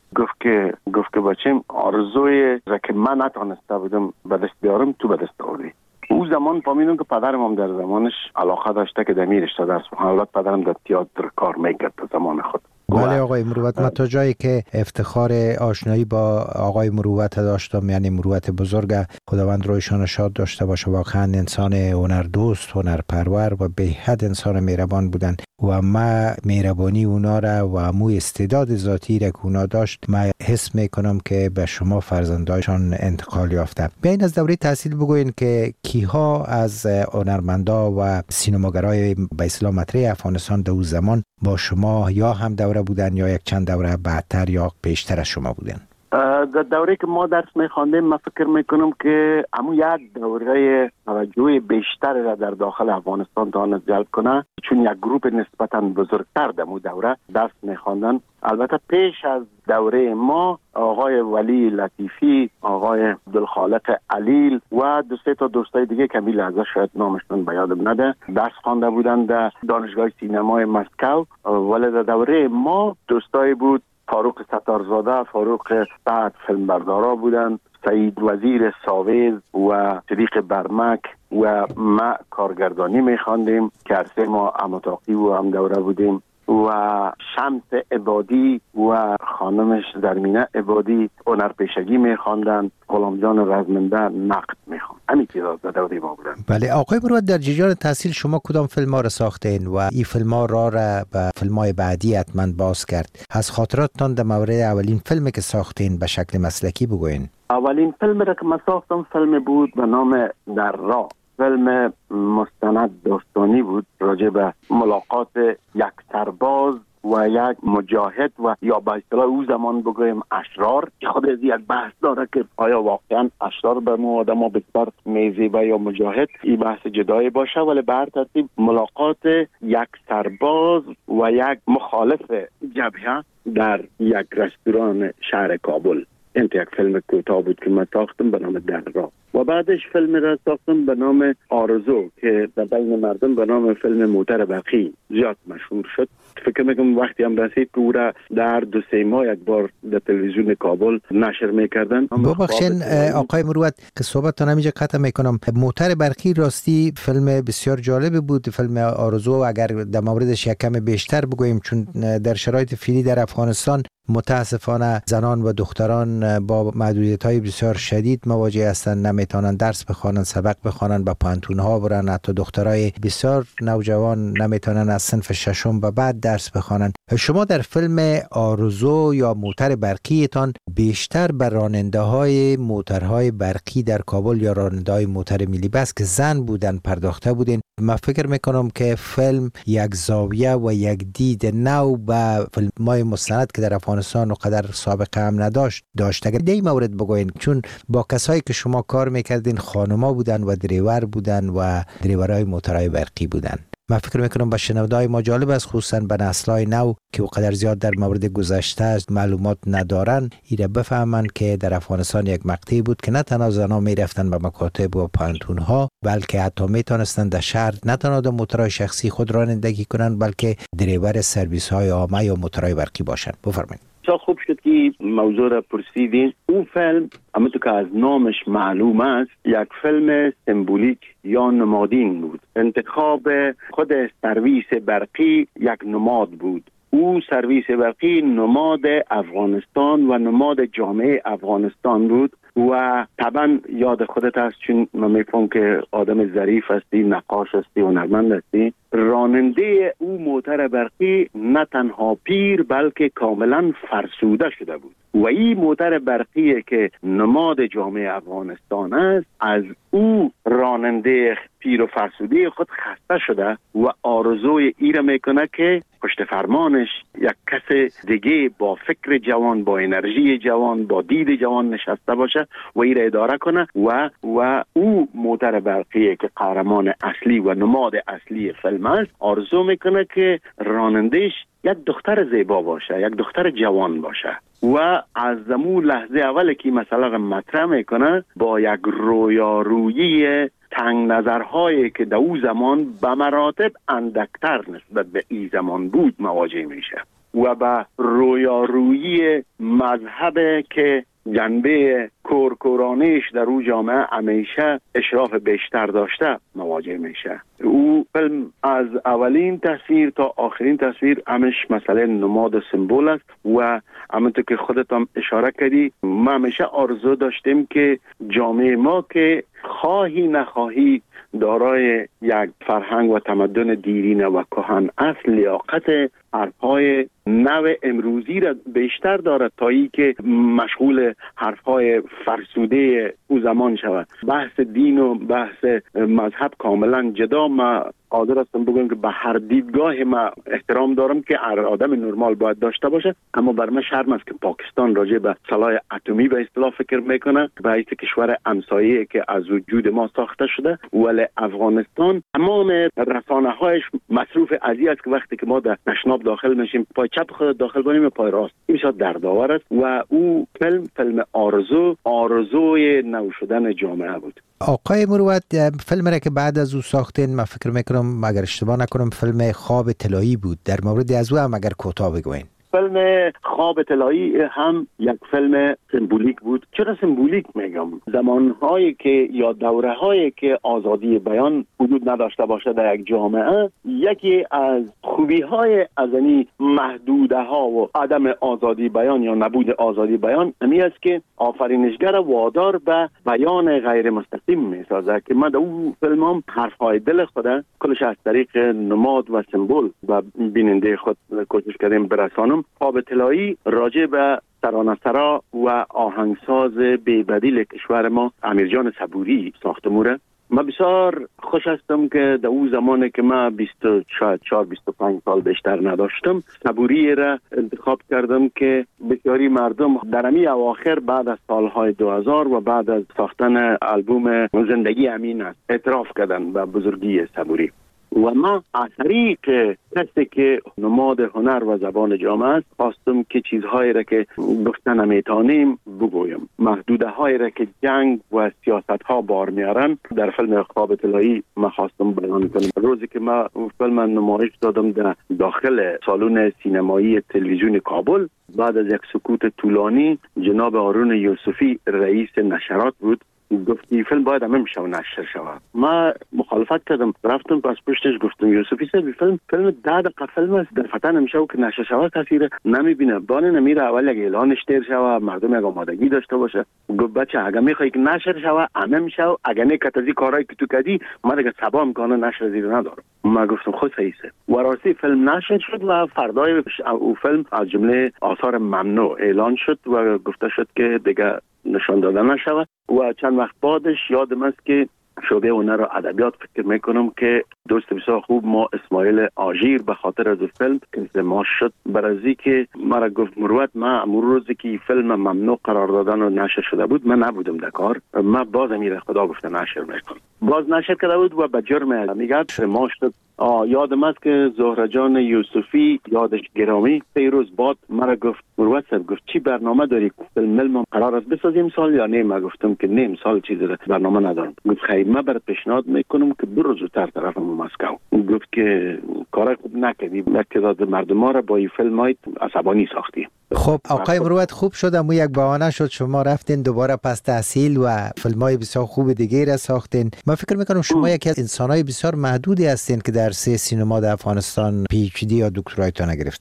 گفت که بچیم آرزوی را که من نتونسته بودم به دست بیارم تو به دست آوردی. او زمان فهمیدم که پدرم هم در زمانش علاقه داشته که در رشته درس بخونه. البته پدرم در تئاتر کار میکرد در زمان خود. بله آقای مروت، من تا جایی که افتخار آشنایی با آقای مروت داشتم، یعنی مروت بزرگ، خداوند رویشان شاد داشته باشه، واقعا انسان هنردوست، هنرپرور و به حد انسان مهربان بودن و ما مهربانی اونا را و مو استعداد ذاتی را که اونا داشت ما حس میکنم که به شما فرزندایشان انتقال یافته. بیاین از دوره تحصیل بگوین که کیها از هنرمندا و سینماگرای به اصطلاح مطرح افغانستان در اون زمان با شما یا هم دوره بودن یا یک چند دوره بعدتر یا بیشتر از شما بودن؟ در دوره که ما درس میخواندیم من فکر میکنم که همون یک دوره توجه بیشتر را در داخل افغانستان تواند جلب کنه، چون یک گروپ نسبتا بزرگتر در اون دوره درس میخواندن. البته پیش از دوره ما آقای ولی لطیفی، آقای عبدالخالق علیل و دو سه تا دوستای دیگه که میل ازش شاید نامشون به یادم نده درس خوانده بودن در دانشگاه سینمای مسکو. ولی در دوره ما دوستای بود فاروق ستارزاده، فاروق سعد فیلمبردارا بودن، سعید وزیر ساویز و صدیق برمک و ما کارگردانی میخواندیم که عرصه ما امتاقی و هم دوره بودیم و شمس عبادی و خانمش زرمینه عبادی هنرپیشگی میخواندن، غلام جان رزمنده نقد میخواند. همین چیزا در دوره ما بودن. بله آقای مروت، در جریان تحصیل شما کدام فیلم ها را ساختین و این فیلم ها را به فیلم های بعدی حتما باز کرد؟ از خاطراتتان در مورد اولین فیلمی که ساختین به شکل مسلکی بگوین. اولین فیلم را که من ساختم فیلم بود به نام در راه. فیلم مستند داستانی بود راجع به ملاقات یک سرباز و یک مجاهد و یا به اصطلاح او زمان بگویم اشرار. خود از یک بحث داره که آیا واقعا اشرار به ما آدم بسیار میزیبه یا مجاهد، این بحث جدایی باشه. ولی به هر ترتیب ملاقات یک سرباز و یک مخالف جبهه در یک رستوران شهر کابل. این یک فیلم کوتاه بود که من ساختم به نام در راه و بعدش فیلم را ساختم به نام آرزو که در بین مردم به نام فیلم موتر برقی زیاد مشهور شد. فکر میکنم وقتی هم رسید که او را در 2-3 ماه یک بار در تلویزیون کابل نشر میکردن. ببخشین آقای مروت که صحبتتان همینجا قطع میکنم. موتر برقی راستی فیلم بسیار جالب بود. فیلم آرزو اگر در موردش یک کم بیشتر بگوییم، چون در شرایط فعلی در افغانستان متاسفانه زنان و دختران با محدودیت‌های بسیار شدید مواجه هستند، نمیتونن درس بخوانن، سبق بخوانن، با پانتون‌ها برن. حتی دخترای بسیار نوجوان نمیتونن از صنف ششم به بعد درس بخوانن. شما در فیلم آرزو یا موتر برقیتان بیشتر بر راننده‌های موترهای برقی در کابل یا راننده‌های موتر ملی بس که زن بودن پرداخته بودین. من فکر میکنم که فیلم یک زاویه و یک دید نو به فیلم‌های مستند که در افغانستان وقدر سابقه هم داشت. اگر دی مورد بگوین، چون با کسایی که شما کار میکردین خانما بودن و دریور بودن و دریورای موترهای برقی بودن. من فکر میکنم با شنونده‌های ما جالب است، خصوصا به نسل‌های نو که وقدر زیاد در مورد گذشته معلومات ندارن، ایره بفهمن که در افغانستان یک مقطعی بود که نه تنها زنان میرفتن به مکاتب و پانتون‌ها، بلکه حتی میتونستن در شهر نه تنها در موترهای شخصی خود رانندگی کنن، بلکه دریور سرویس‌های عامه یا موترهای برقی باشن. بفرمایید. خوب شد که موضوع را پرسیدین. اون فیلم همونطور که از نامش معلوم است یک فیلم سمبولیک یا نمادین بود. انتخاب خود سرویس برقی یک نماد بود. او سرویس برقی نماد افغانستان و نماد جامعه افغانستان بود و طبعا یاد خودت هست، چون من میفهم که آدم ظریف هستی، نقاش هستی، هنرمند هستی. راننده او موتر برقی نه تنها پیر بلکه کاملا فرسوده شده بود و این موتر برقی که نماد جامعه افغانستان است، از او راننده پیر و فرسوده خود خسته شده و آرزوی ای را میکنه که پشت فرمانش یک کس دیگه با فکر جوان، با انرژی جوان، با دید جوان نشسته باشه و ای را اداره کنه و او موتر برقی که قهرمان اصلی و نماد اصلی فیلم است، آرزو میکنه که رانندهش یک دختر زیبا باشه، یک دختر جوان باشه و از زمون لحظه اول که مسئله مطرح میکنه با یک رویارویی تنگ نظرهایی که در او زمان به مراتب اندکتر نسبت به این زمان بود مواجه میشه و به رویارویی مذهب که جنبه کورکورانیش در او جامعه همیشه اشراف بیشتر داشته مواجه میشه. او فیلم از اولین تصویر تا آخرین تصویر همش مسئله نماد سمبول است و همونطور که خودت هم اشاره کردی، ما همیشه آرزو داشتیم که جامعه ما که خواهی نخواهی دارای یک فرهنگ و تمدن دیرینه و کهن اصل، لیاقت حرفهای نو امروزی را بیشتر دارد تا ای که مشغول حرفهای فرسوده او زمان شود. بحث دین و بحث مذهب کاملا جدا. ما حاضر هستم بگم که به هر دیدگاه ما احترام دارم که هر آدم نرمال باید داشته باشه، اما بر من شرم است که پاکستان راجع به سلاح اتمی به اصطلاح فکر میکنه، به حیث کشور همسایه که از وجود ما ساخته شده، ولی افغانستان تمام رسانه‌هایش مصروف ازی است که وقتی که ما در تشناب داخل میشیم پای چپ خود داخل کنیم و پای راست. این بسیار دردآور است و او فیلم آرزوی نو شدن جامعه بود. آقای مروت، فیلم را که بعد از او ساختین، من فکر میکنم اگر اشتباه نکنم فیلم خواب طلایی بود، در مورد از او هم اگر کوتاه بگوین. فیلم خواب طلایی هم یک فیلم سمبولیک بود. چرا سمبولیک میگم؟ زمانهایی که یا دوره‌هایی که آزادی بیان وجود نداشته باشه در یک جامعه، یکی از خوبی‌های از این محدوده‌ها و عدم آزادی بیان یا نبود آزادی بیان امی است که آفرینشگر وادار به بیان غیر مستقیم میسازه که ما در اون فیلمام حرف‌های دل خود کلش از طریق نماد و سمبول و بیننده خود کوشش کردیم برسانم. خواب طلایی راجع به ترانه‌سرا و آهنگساز بی‌بدیل کشور ما امیرجان صبوری ساخته موره. من بسیار خوش هستم که در اون زمانی که من 24-25 سال بیشتر نداشتم، صبوری را انتخاب کردم که بسیاری مردم در امی اواخر بعد از سالهای 2000 و بعد از ساختن آلبوم زندگی امین است اعتراف کردن به بزرگی صبوری. و ما از طریق کسی که نماد هنر و زبان جامعه است خواستم که چیزهایی را که گفتن نمیتونیم بگویم، محدوده هایی را که جنگ و سیاست ها بار میارن در فیلم خواب طلایی ما خواستم بیان کنم. روزی که ما فیلم نمایش دادم در داخل سالن سینمایی تلویزیون کابل، بعد از یک سکوت طولانی جناب هارون یوسفی رئیس نشرات بود گفتی فیلم باید همه نشر شود. ما مخالفت کردم، رفتم پس پشتش گفتم یوسفی صاحب فیلم 10 دقیقه فیلم است، در فتن نمیشه که نشر شود کسی نمیبینه، بانه نمیره اول یک اعلانش تیر شود، مردم یک آمادگی داشته باشه. گفت بچه اگه میخوای که نشر شود همه میشه، اگه نه کتازی کارایی که تو کردی ما دیگه سبا امکانه نشر زیر ندارم. ما گفتم خود صحیحه و راستی فیلم نشر شد و فردای او فیلم از جمله آثار ممنوع اعلان شد و گفته شد که دیگه نشان داده نشود. و چند وقت بعدش یادم است که شعبه هنر و ادبیات فکر میکنم که دوست بسیار خوب ما اسماعیل آژیر به خاطر از فیلم انضمام شد برازی که مرا گفت مروت ما امروز روزی که فیلم ممنوع قرار دادن و نشر شده بود من نبودم در کار، ما باز امیر خدا گفته نشر میکنم، باز نشر کرده بود و به جرم میگه ما شد. یادم است که زهره جان یوسفی یادش گرامی 3 روز بعد مرا گفت مروت صاحب گفت چی برنامه داری فیلم قرار است بسازیم سال یا نه؟ ما گفتم که نه سال چیزی برنامه ندارم. گفت خیر من برات پیشنهاد میکنم که برو زودتر طرف مسکو. گفت که کار خوب نکردی، تعداد مردم ها را با این فیلم های عصبانی ساختی. خب آقای مروت خوب شد، اما یک بهانه شد شما رفتین دوباره پس تحصیل و فیلم‌های بسیار خوب دیگه را ساختین. من فکر میکنم شما یکی از انسان‌های بسیار محدودی هستین که در سینما در افغانستان PhD یا دکترایتون گرفتین.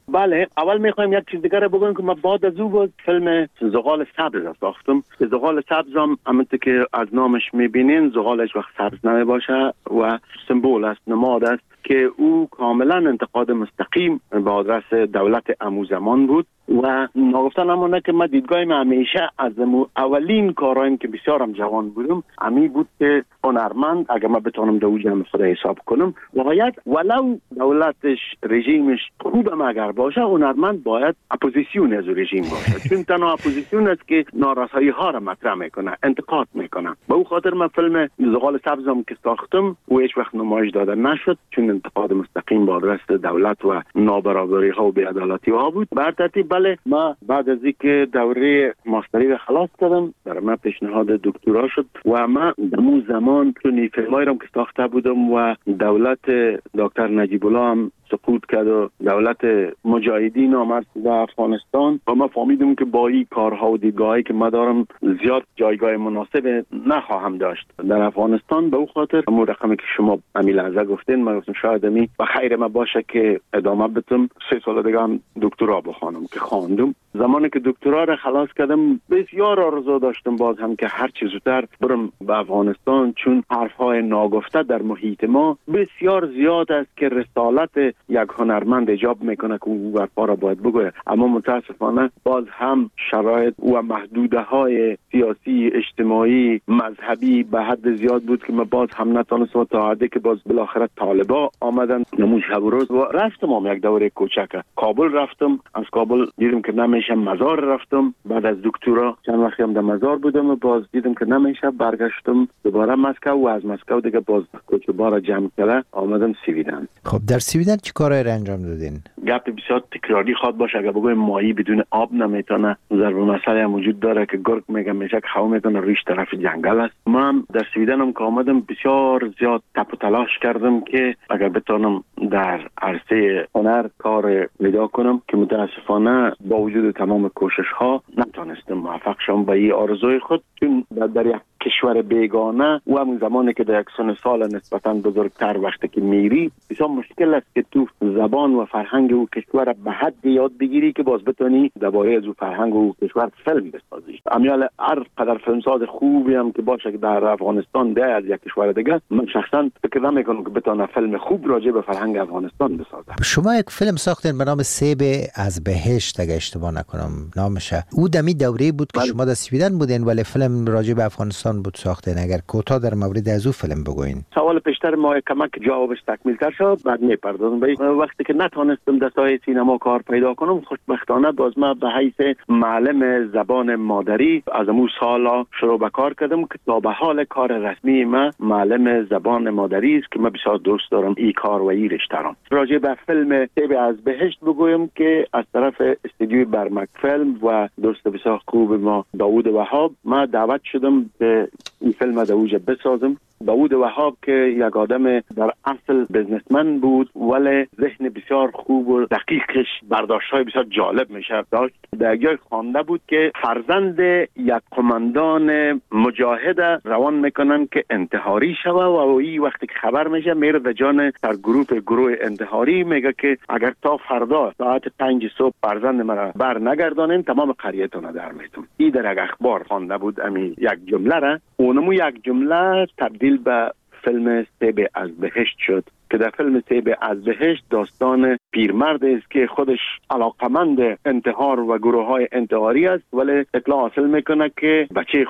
بله، اول میخوایم یک چیز دیگر بگم که من بعد از او بود فیلم زغال سبز ساختم. زغال سبز هم همونطور که از نامش میبینین زغالش وقت سبز نمیباشه و سمبول است، نماد است که او کاملا انتقاد مستقیم به آدرس دولت امو زمان بود و ناگفته نمانده که من دیدگاهیم همیشه از اولین کارایم که بسیارم جوان بودم امی بود که هنرمند اگر من بتونم دو جمع خود حساب کنم باید ولو دولتش رژیمش خوبم اگر باشه هنرمند باید اپوزیسیون از رژیم باشه، چون تنها اپوزیسیون است که نارسایی ها را مطرح میکنه، انتقاد میکنه. به او خاطر من فیلم زغال سبزم که ساختم و هیچ وقت نمایش داده نشد چون انتقاد مستقیم با آدرس دولت و نابرابری ها و بی‌عدالتی ها بود. بر ترتیب بله، ما بعد از اینکه دوره ماستری را خلاص کردم در من پیشنهاد دکترا شد و ما در اون زمان چون فیلمایی را که ساخته بودم و دولت دکتر نجیب الله هم سقوط کرد و دولت مجاهدین آمد در افغانستان و ما فهمیدم که با این کارها و دیدگاهی که ما دارم زیاد جایگاه مناسب نخواهم داشت در افغانستان. به او خاطر همون رقمی که شما امی لحظه گفتین ما گفتم شاید امی و خیر ما باشه که ادامه بدم 3 سال دیگه هم دکترا بخوانم که خواندم. زمانی که دکترا را خلاص کردم بسیار آرزو داشتم باز هم که هر چیز زودتر برم به افغانستان، چون حرفهای ناگفته در محیط ما بسیار زیاد است که رسالت یک هنرمند ایجاب میکنه که او حرفا را باید بگوید، اما متاسفانه باز هم شرایط و محدوده های سیاسی، اجتماعی، مذهبی به حد زیاد بود که من باز هم نتونستم تا حدی که باز بالاخره طالبا آمدن نموز شب و روز و رفتم هم یک دوره کوچک کابل رفتم. از کابل دیدم که نمیشه، مزار رفتم. بعد از دکترا چند وقتی هم در مزار بودم و باز دیدم که نمیشه، برگشتم دوباره مسکو و از مسکو دیگه باز کوچه‌بار جمع کرده آمدم سویدن. خب در سویدن چه کارایی را انجام دادین؟ گپ بسیار تکراری خواد باشه، اگر بگویم ماهی بدون آب نمیتونه. ضرب مسئله هم وجود داره که گرگ میگه میشه که هوا میتونه رویش طرف جنگل است. من در سویدن هم که آمدم بسیار زیاد تپ و تلاش کردم که اگر بتونم در عرصه هنر کار پیدا کنم که متاسفانه با وجود تمام کوشش ها نتونستم موفق شم به این آرزوی خود، چون در یک کشور بیگانه و همون زمانی که در یک سن سال نسبتاً بزرگتر وقتی که میری بسیار مشکل است که تو زبان و فرهنگ او کشور به حد یاد بگیری که باز بتونی درباره از او فرهنگ و کشور فیلم بسازی. امیال هر قدر فیلمساز خوبی هم که باشه که در افغانستان ده از یک کشور دیگه، من شخصا فکر نمیکنم که بتونه فیلم خوب راجع به فرهنگ افغانستان بسازه. شما یک فیلم ساختین به نام سیب از بهشت اگه اشتباه نکنم نامشه. او دمی دوره بود که شما در سویدن بودین ولی فیلم راجع به افغانستان بود ساختین. اگر کوتاه در مورد از او فیلم بگوین. سوال پیشتر ما کمک جوابش تکمیل تر شد بعد میپردازم. وقتی که نتونستم در ساحه سینما کار پیدا کنم خوشبختانه باز ما به حیث معلم زبان مادری از امو سالا شروع به کار کردم که تا به حال کار رسمی ما معلم زبان مادری است که من بسیار دوست دارم این کار و این رشته را. راجع به فیلم سیب از بهشت بگویم که از طرف استودیوی برمک فیلم و دوست بسیار خوب ما داوود وهاب ما دعوت شدم که این فیلم در اوج بسازم. داوود وهاب که یک آدم در اصل بزنسمن بود ولی ذهن بسیار خوب و دقیقش برداشت‌های بسیار جالب میشه داشت. در جای خوانده بود که فرزند یک قماندان مجاهد روان میکنن که انتحاری شوه و این وقتی که خبر میشه میره در جان گروه انتحاری میگه که اگر تا فردا ساعت 5 صبح فرزند مرا بر نگردانین تمام قریه‌تون رو در میتون. این در یک اخبار خوانده بود امی یک جمله را اونمو یک جمله تبدیل به فیلم سیب از بهشت شد که در فیلم سیب از بهشت داستان پیرمرد است که خودش علاقمند انتحار و گروه‌های انتحاری است ولی اطلاع حاصل میکنه که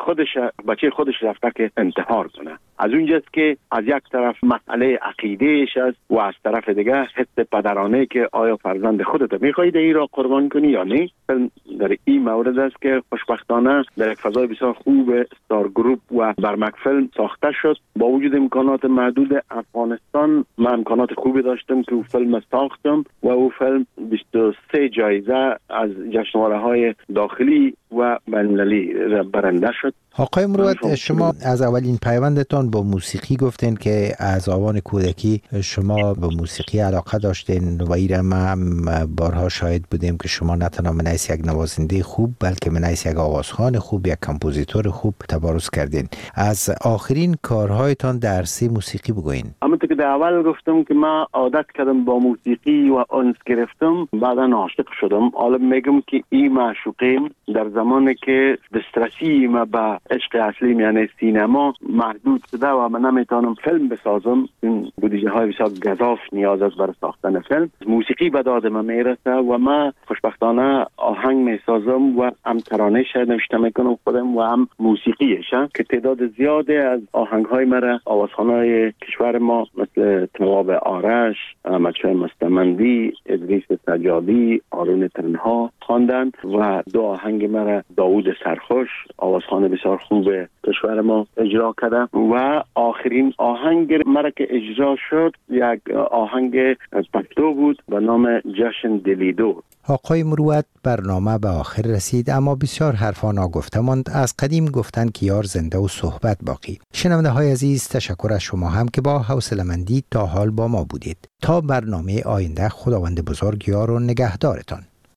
بچه خودش رفته که انتحار کنه. از اونجاست که از یک طرف مسئله عقیدهش است و از طرف دیگه حس پدرانه که آیا فرزند خودت میخوای این را قربان کنی یا نه. در این مورد است که خوشبختانه در یک فضای بسیار خوب استار گروپ و برمک فیلم ساخته شد. با وجود امکانات محدود افغانستان من امکانات خوبی داشتم که او فیلم ساختم و او فیلم 23 جایزه از جشنواره‌های داخلی و بین‌المللی برنده شد. آقای مروت، شما از اولین پیوندتان با موسیقی گفتین که از آوان کودکی شما به موسیقی علاقه داشتین و ایره ما هم بارها شاهد بودیم که شما نه تنها منیس یک نوازنده خوب بلکه منیس یک آوازخوان خوب، یک کمپوزیتور خوب تبارز کردین. از آخرین کارهایتان در سه موسیقی بگوین. همونطور که در اول گفتم که من عادت کردم با موسیقی و انس گرفتم، بعدا عاشق شدم. حالا میگم که این معشوقیم در زمانی که دسترسی ما به عشق اصلی یعنی سینما محدود شده و من نمیتونم فیلم بسازم، این بودجه های بسیار گزاف نیاز است برای ساختن فیلم. موسیقی به داد من میرسه و من خوشبختانه آهنگ میسازم و هم ترانه نوشته میکنم خودم و هم موسیقیش که تعداد زیاده از آهنگ های مرا آوازخوانای کشور ما مثل تواب آرش، احمدشاه مستمندی، ادریس سجادی، آرون ترنها خواندند و دو آهنگ مرا داوود سرخوش آوازخوان بسیار خوب کشور ما اجرا کرده و آخرین آهنگ مرا که اجرا شد یک آهنگ پشتو بود به نام جشن دلیدو. آقای مروت، برنامه به آخر رسید اما بسیار حرفا ناگفته ماند. از قدیم گفتن که یار زنده و صحبت باقی. شنونده های عزیز، تشکر از شما هم که با حوصله‌مندی تا حال با ما بودید. تا برنامه آینده، خداوند بزرگ یار و نگهدارتان.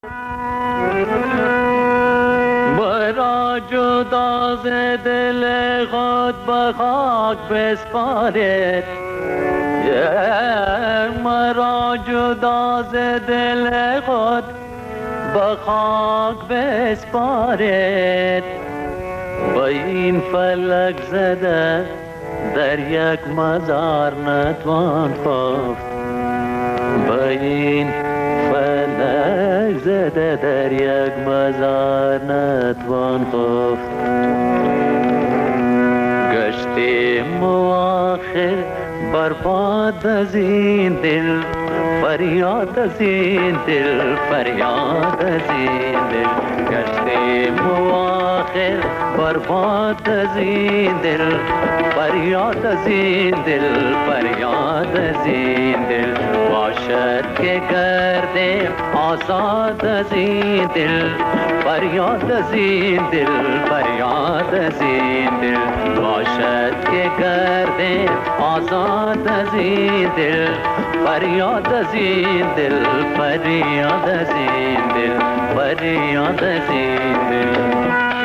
مرا جدا ز دل خود به خاک بسپارید، مرا جدا ز دل خود به خاک بسپارید، با این فلک زده در یک مزار نتوان خفت، با این فلک زده در یک مزار نتوان خفت. گشتیم آخر برباد از این دل، فریاد از این دل، فریاد از این دل. گشتیم آخر برباد از این دل، فریاد از این دل، فریاد از این دل. باشد که کردیم آزاد از این دل، فریاد از این دل، فریاد از این دل. باشد که کردیم آزاد از این دل، فریاد از این دل، فریاد از این دل، فریاد از این دل.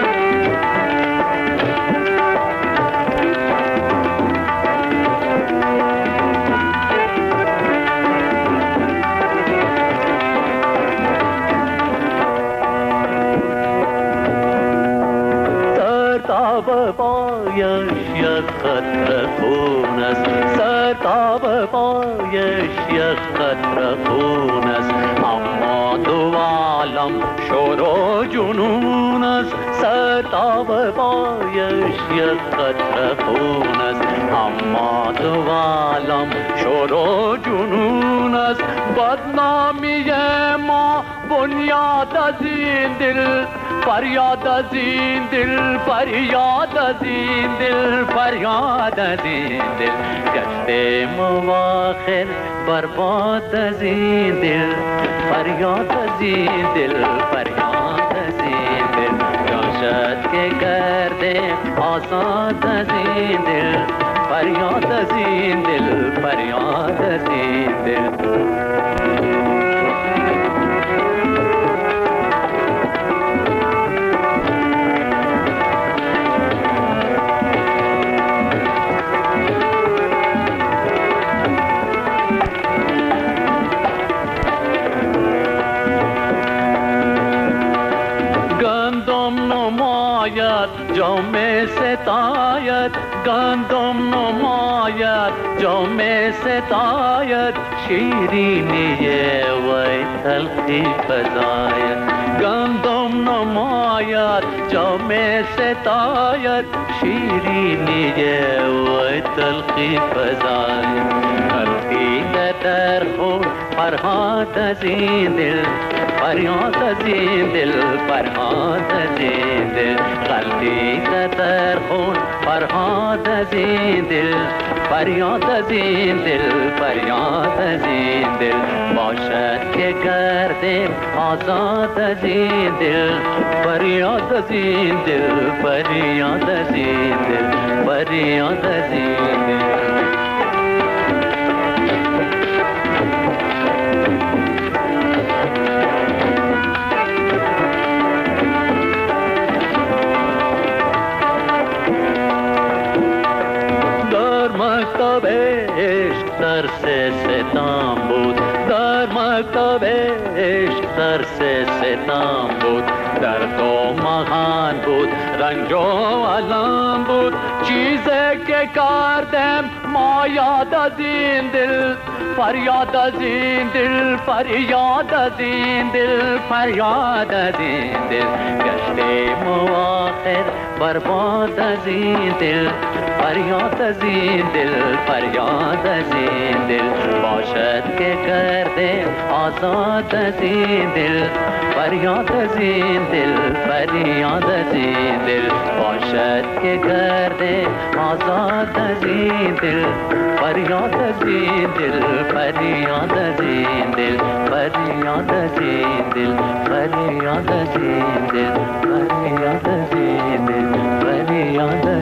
سرتاب پایش یک قطره خون است، سرتاب پایش یک قطره خون است، اما دو عالم شور و جنون است. سرتاب پایش یک قطره خون است، اما دو عالم شور و جنون است. بدنامی ما بنیاد از این دل، فریاد از این دل، فریاد از این دل، فریاد از این دل. گشتیم آخر برباد از این دل، فریاد از این دل، فریاد از این دل. جاشد که کردیم آزاد از این دل، فریاد از این دل، فریاد از این دل. جام ستایت، گندم نماید جام ستایت، شیرینی وی تلخی فزاید. گندم نماید جام ستایت، شیرینی وی تلخی فزاید. غلطیده در خون فرهاد از این دل فریاد از این دل فریاد از این دل غلطیده در خون فرهاد از این دل فریاد از این دل فریاد از این دل باشد که گردیم آزاد از این دل فریاد از این دل فریاد از این دل فریاد از این دل مکتب عشق درس ستم بود در مکتب عشق درس ستم بود در تو مهان بود رنج و علم بود چیزی که کردم ما یاد از این دل فریاد از این دل فریاد از این دل فریاد از این دل گشتیم و آخر برباد از این دل فریاد از این دل فریاد از این دل باشد که کرده آزاد از این دل فریاد از این دل فریاد از این دل باشد که کرده آزاد از این دل فریاد از این دل فریاد از این دل فریاد از این دل فریاد از این دل فریاد از این دل فریاد